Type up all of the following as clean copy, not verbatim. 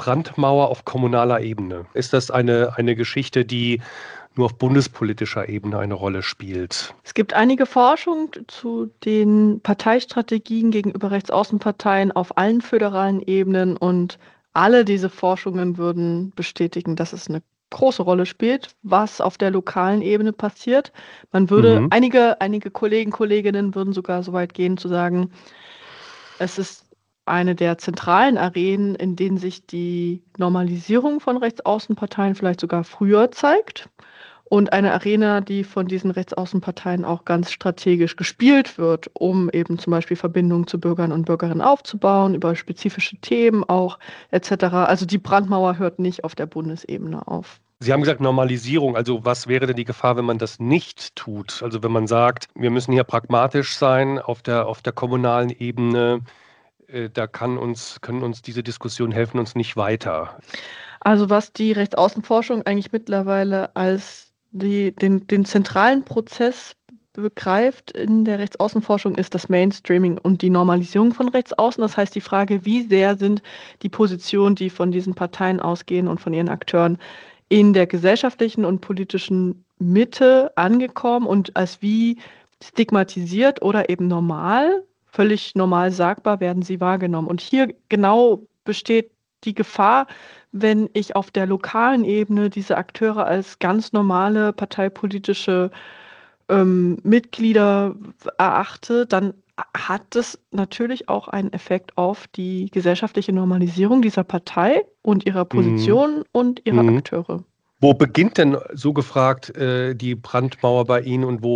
Brandmauer auf kommunaler Ebene. Ist das eine Geschichte, die nur auf bundespolitischer Ebene eine Rolle spielt? Es gibt einige Forschung zu den Parteistrategien gegenüber Rechtsaußenparteien auf allen föderalen Ebenen und alle diese Forschungen würden bestätigen, dass es eine große Rolle spielt, was auf der lokalen Ebene passiert. Man würde, Mhm. einige Kollegen, Kolleginnen würden sogar so weit gehen zu sagen, es ist eine der zentralen Arenen, in denen sich die Normalisierung von Rechtsaußenparteien vielleicht sogar früher zeigt. Und eine Arena, die von diesen Rechtsaußenparteien auch ganz strategisch gespielt wird, um eben zum Beispiel Verbindungen zu Bürgern und Bürgerinnen aufzubauen, über spezifische Themen auch etc. Also die Brandmauer hört nicht auf der Bundesebene auf. Sie haben gesagt Normalisierung. Also was wäre denn die Gefahr, wenn man das nicht tut? Also wenn man sagt, wir müssen hier pragmatisch sein auf der kommunalen Ebene, da können uns diese Diskussionen helfen uns nicht weiter. Also was die Rechtsaußenforschung eigentlich mittlerweile als den zentralen Prozess begreift in der Rechtsaußenforschung, ist das Mainstreaming und die Normalisierung von Rechtsaußen. Das heißt, die Frage, wie sehr sind die Positionen, die von diesen Parteien ausgehen und von ihren Akteuren in der gesellschaftlichen und politischen Mitte angekommen und als wie stigmatisiert oder eben normal, völlig normal sagbar werden sie wahrgenommen. Und hier genau besteht die Gefahr, wenn ich auf der lokalen Ebene diese Akteure als ganz normale parteipolitische Mitglieder erachte, dann hat das natürlich auch einen Effekt auf die gesellschaftliche Normalisierung dieser Partei und ihrer Mhm. Position und ihrer Mhm. Akteure. Wo beginnt denn, so gefragt, die Brandmauer bei Ihnen und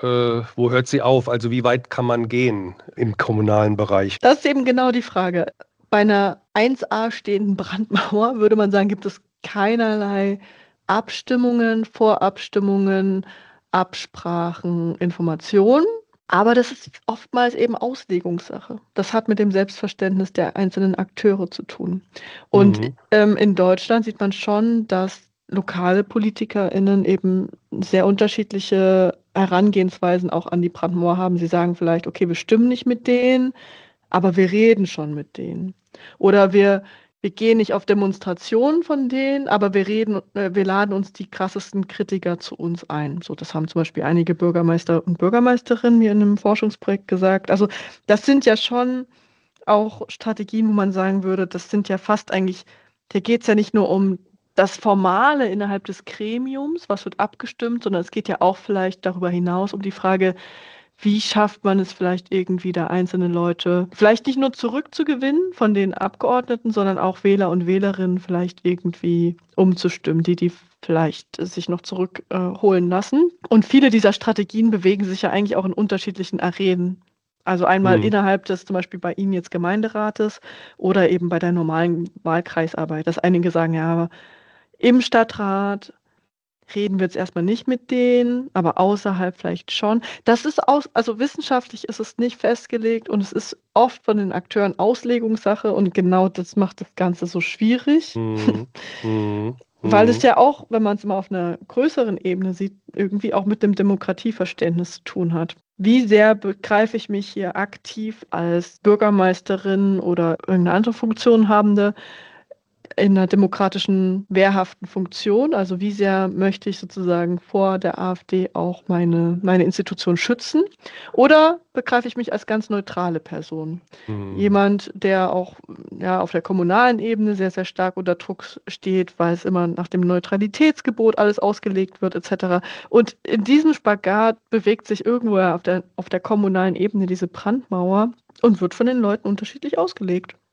wo hört sie auf? Also wie weit kann man gehen im kommunalen Bereich? Das ist eben genau die Frage. Bei einer 1a stehenden Brandmauer würde man sagen, gibt es keinerlei Abstimmungen, Vorabstimmungen, Absprachen, Informationen. Aber das ist oftmals eben Auslegungssache. Das hat mit dem Selbstverständnis der einzelnen Akteure zu tun. Und Mhm. in Deutschland sieht man schon, dass lokale PolitikerInnen eben sehr unterschiedliche Herangehensweisen auch an die Brandmauer haben. Sie sagen vielleicht, okay, wir stimmen nicht mit denen, aber wir reden schon mit denen. Oder wir gehen nicht auf Demonstrationen von denen, aber wir laden uns die krassesten Kritiker zu uns ein. So, das haben zum Beispiel einige Bürgermeister und Bürgermeisterinnen mir in einem Forschungsprojekt gesagt. Also das sind ja schon auch Strategien, wo man sagen würde, das sind ja fast eigentlich, hier geht es ja nicht nur um das Formale innerhalb des Gremiums, was wird abgestimmt, sondern es geht ja auch vielleicht darüber hinaus um die Frage, wie schafft man es vielleicht irgendwie, da einzelne Leute vielleicht nicht nur zurückzugewinnen von den Abgeordneten, sondern auch Wähler und Wählerinnen vielleicht irgendwie umzustimmen, die vielleicht sich noch zurückholen lassen. Und viele dieser Strategien bewegen sich ja eigentlich auch in unterschiedlichen Arenen. Also einmal Mhm. innerhalb des, zum Beispiel bei Ihnen jetzt Gemeinderates oder eben bei der normalen Wahlkreisarbeit, dass einige sagen, ja, aber im Stadtrat reden wir jetzt erstmal nicht mit denen, aber außerhalb vielleicht schon. Das ist also wissenschaftlich ist es nicht festgelegt und es ist oft von den Akteuren Auslegungssache und genau das macht das Ganze so schwierig, Mhm. Mhm. weil es Mhm. ja auch, wenn man es mal auf einer größeren Ebene sieht, irgendwie auch mit dem Demokratieverständnis zu tun hat. Wie sehr begreife ich mich hier aktiv als Bürgermeisterin oder irgendeine andere Funktion habende in einer demokratischen, wehrhaften Funktion? Also wie sehr möchte ich sozusagen vor der AfD auch meine Institution schützen? Oder begreife ich mich als ganz neutrale Person? Mhm. Jemand, der auch ja, auf der kommunalen Ebene sehr, sehr stark unter Druck steht, weil es immer nach dem Neutralitätsgebot alles ausgelegt wird, etc. Und in diesem Spagat bewegt sich irgendwo ja auf der kommunalen Ebene diese Brandmauer und wird von den Leuten unterschiedlich ausgelegt.